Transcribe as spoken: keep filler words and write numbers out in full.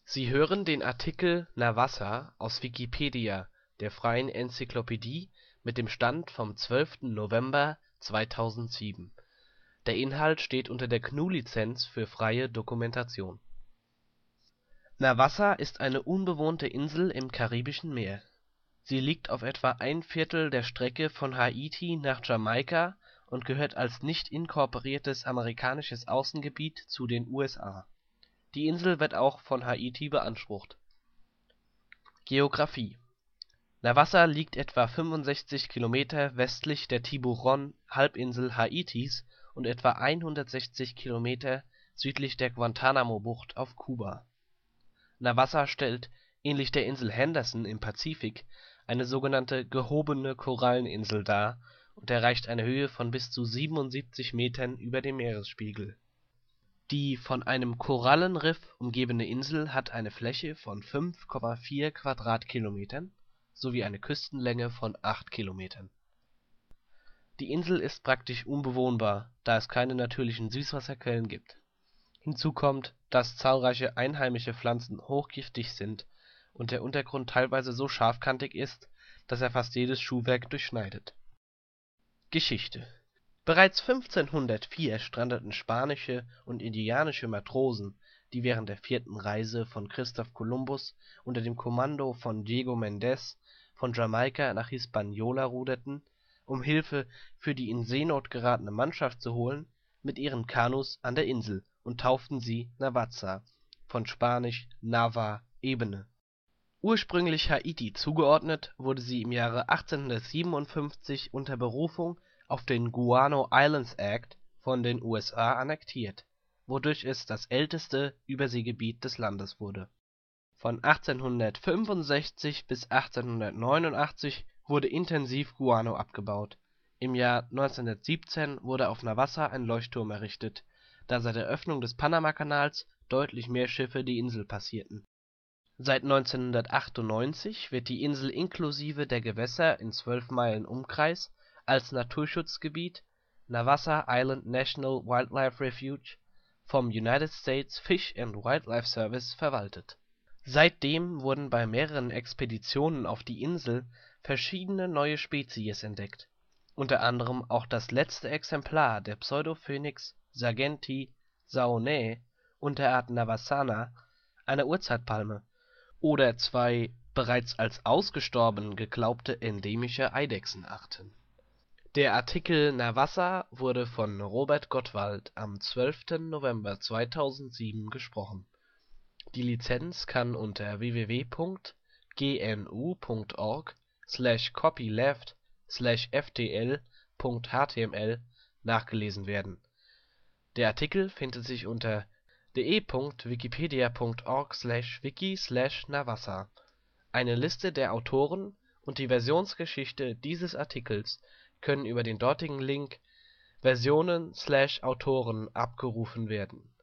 Sie hören den Artikel Navassa, aus Wikipedia, der freien Enzyklopädie. Mit dem Stand vom Der Inhalt steht unter der GNU Lizenz für freie Dokumentation. Navassa ist eine unbewohnte Insel im Karibischen Meer. Sie liegt auf etwa ein Viertel der Strecke von Haiti nach Jamaika und gehört als nicht inkorporiertes amerikanisches Außengebiet zu den U S A. Die Insel wird auch von Haiti beansprucht. Geografie: Navassa liegt etwa fünfundsechzig Kilometer westlich der Tiburon-Halbinsel Haitis und etwa hundertsechzig Kilometer südlich der Guantánamo-Bucht auf Kuba. Navassa stellt, ähnlich der Insel Henderson im Pazifik, eine sogenannte gehobene Koralleninsel dar und erreicht eine Höhe von bis zu siebenundsiebzig Metern über dem Meeresspiegel. Die von einem Korallenriff umgebene Insel hat eine Fläche von fünf Komma vier Quadratkilometern sowie eine Küstenlänge von acht Kilometern. Die Insel ist praktisch unbewohnbar, da es keine natürlichen Süßwasserquellen gibt. Hinzu kommt, dass zahlreiche einheimische Pflanzen hochgiftig sind und der Untergrund teilweise so scharfkantig ist, dass er fast jedes Schuhwerk durchschneidet. Geschichte: Bereits fünfzehnhundertvier strandeten spanische und indianische Matrosen, die während der vierten Reise von Christoph Kolumbus unter dem Kommando von Diego Méndez von Jamaika nach Hispaniola ruderten, um Hilfe für die in Seenot geratene Mannschaft zu holen, mit ihren Kanus an der Insel und tauften sie Navaza (von span. Nava = Ebene). Ursprünglich Haiti zugeordnet, wurde sie im Jahre achtzehnhundertsiebenundfünfzig unter Berufung auf den Guano Islands Act von den U S A annektiert, wodurch es das älteste Überseegebiet des Landes wurde. Von achtzehnhundertfünfundsechzig bis achtzehnhundertneunundachtzig wurde intensiv Guano abgebaut. Im Jahr neunzehnhundertsiebzehn wurde auf Navassa ein Leuchtturm errichtet, da seit der Öffnung des Panamakanals deutlich mehr Schiffe die Insel passierten. Seit neunzehnhundertachtundneunzig wird die Insel inklusive der Gewässer in zwölf Meilen Umkreis als Naturschutzgebiet (Navassa Island National Wildlife Refuge) vom United States Fish and Wildlife Service verwaltet. Seitdem wurden bei mehreren Expeditionen auf die Insel verschiedene neue Spezies entdeckt, unter anderem auch das letzte Exemplar der Pseudophoenix sargentii saonae Unterart navassana, einer Urzeitpalme, oder zwei bereits als ausgestorben geglaubte endemische Eidechsenarten. Der Artikel Navassa wurde von Robert Gottwald am zwölften November zweitausendsieben gesprochen. Die Lizenz kann unter w w w punkt g n u punkt org slash copyleft slash f t l punkt h t m l nachgelesen werden. Der Artikel findet sich unter de punkt wikipedia punkt org slash wiki slash navassa. Eine Liste der Autoren und die Versionsgeschichte dieses Artikels können über den dortigen Link versionen/autoren abgerufen werden